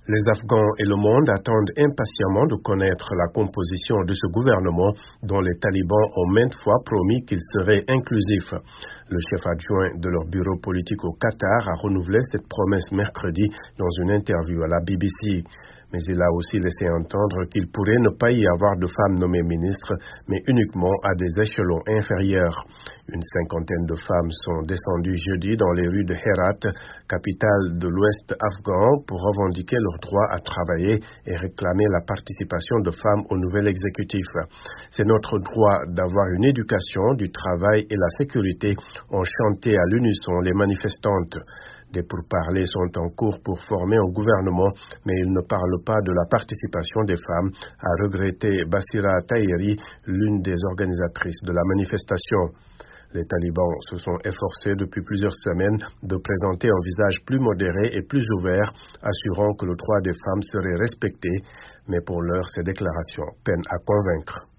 Les Afghans et le monde attendent impatiemment de connaître la composition de ce gouvernement dont les talibans ont maintes fois promis qu'il serait inclusif. Le chef adjoint de leur bureau politique au Qatar a renouvelé cette promesse mercredi dans une interview à la BBC. Mais il a aussi laissé entendre qu'il pourrait ne pas y avoir de femmes nommées ministres, mais uniquement à des échelons inférieurs. Une cinquantaine de femmes sont descendues jeudi dans les rues de Herat, capitale de l'Ouest afghan, pour revendiquer leur droit à travailler et réclamer la participation de femmes au nouvel exécutif. C'est notre droit d'avoir une éducation, du travail et la sécurité, ont chanté à l'unisson les manifestantes. Des pourparlers sont en cours pour former un gouvernement, mais ils ne parlent pas de la participation des femmes, a regretté Basira Tahiri, l'une des organisatrices de la manifestation. Les talibans se sont efforcés depuis plusieurs semaines de présenter un visage plus modéré et plus ouvert, assurant que le droit des femmes serait respecté, mais pour l'heure, ces déclarations peinent à convaincre.